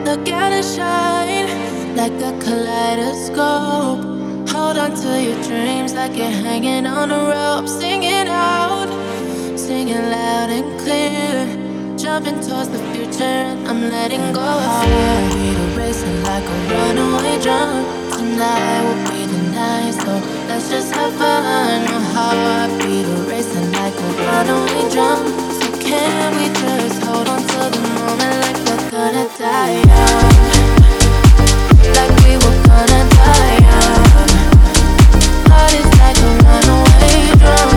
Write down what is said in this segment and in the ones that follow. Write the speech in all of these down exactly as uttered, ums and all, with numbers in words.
Look at it shine like a kaleidoscope. Hold on to your dreams like you're hanging on a rope. Sing it out, singing loud and clear. Jumping towards the future and I'm letting go of fear. Heartbeat racing like a runaway drum. Tonight will be the night, so let's just have fun. My heartbeat racing like a runaway drum. So can we just hold on to the moment like we're gonna die young? Like we were gonna die young. Heart is like a runaway drum.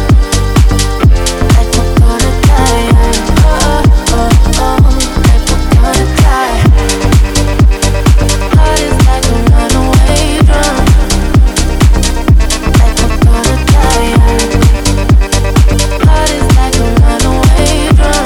Like we're gonna die young. Oh, oh, oh, like we're gonna die. Heart is like a runaway drum. Like we're gonna die young. Heart is like a runaway drum.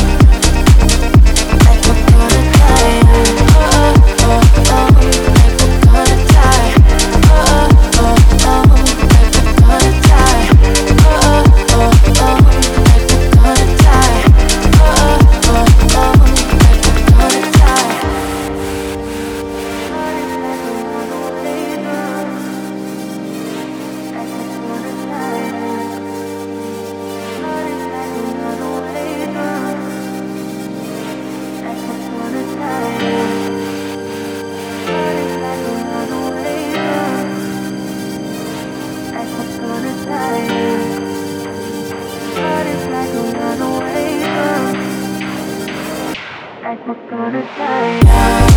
Like we're gonna die young. Oh, oh, oh, like we're gonna die. Oh, oh, oh, like we're gonna die. Oh, oh, oh, like we're gonna die. Oh, oh, oh, like we're gonna die. Heart is like a runaway drum. Like we're gonna die. Heart is like a runaway drum. Like we're gonna die. Heart is like a runaway drum. Like we're gonna die. Heart is like a runaway drum. Like we're gonna die.